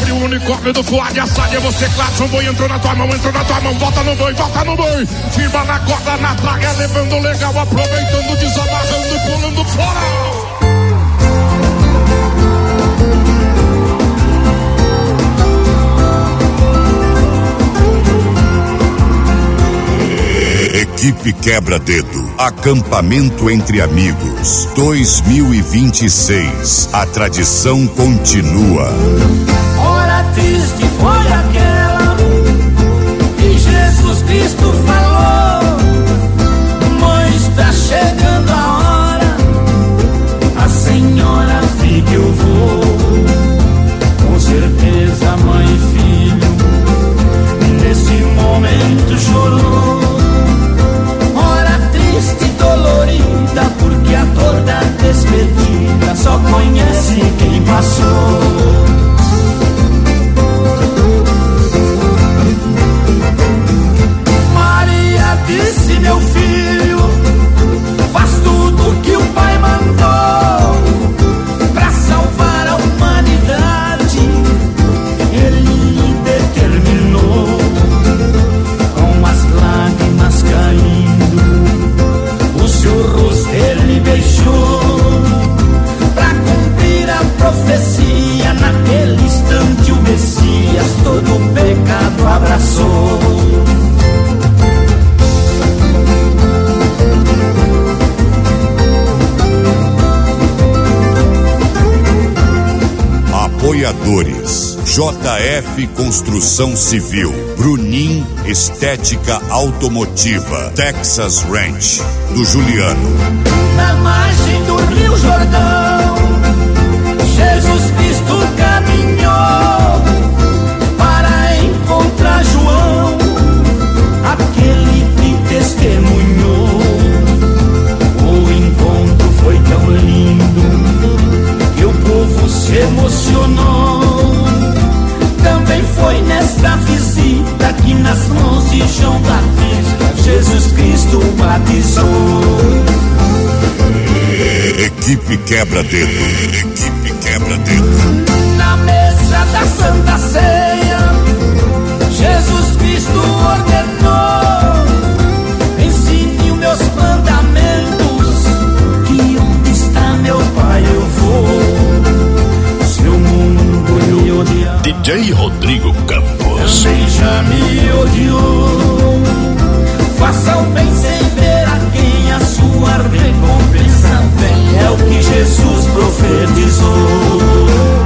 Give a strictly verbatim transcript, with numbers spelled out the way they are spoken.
Olha o unicórnio do Fuad Assad, é você, Cladson, boi entrou na tua mão, entrou na tua mão, volta no boi, volta no boi, firma na corda, na traga, levando legal, aproveitando, desamarrando, pulando fora. Equipe Quebra-Dedo, acampamento entre amigos, dois mil e vinte e seis, a tradição continua. Hora triste foi aquela que Jesus Cristo falou, mãe, está chegando a hora, a senhora fica eu vou, com certeza mãe e filho, nesse momento chorou. Dolorida, porque a dor da despedida só conhece quem passou. Maria disse, meu filho, faz tudo que o pai mandou pra salvar a humanidade. Ele determinou, com as lágrimas caindo, seu rosto ele beijou, pra cumprir a profecia. Naquele instante o Messias todo o pecado abraçou. Apoiadores: J F Construção Civil, Brunim Estética Automotiva, Texas Ranch, do Juliano. Na margem do Rio Jordão, Jesus Cristo caminhou para encontrar João, aquele que testemunhou. O encontro foi tão lindo que o povo se emocionou. Também foi nesta visita que nas mãos de João Batista Jesus Cristo batizou. Equipe Quebra-Dedo, Equipe Quebra-Dedo. Na mesa da Santa Ceia, Jesus Cristo ordenou: ensine os meus mandamentos, que onde está meu Pai eu vou. Seu mundo me odiar, D J Rodrigo Campos também já me odiou. Faça o bem sem ver a quem a sua recompensa vem, é o que Jesus profetizou.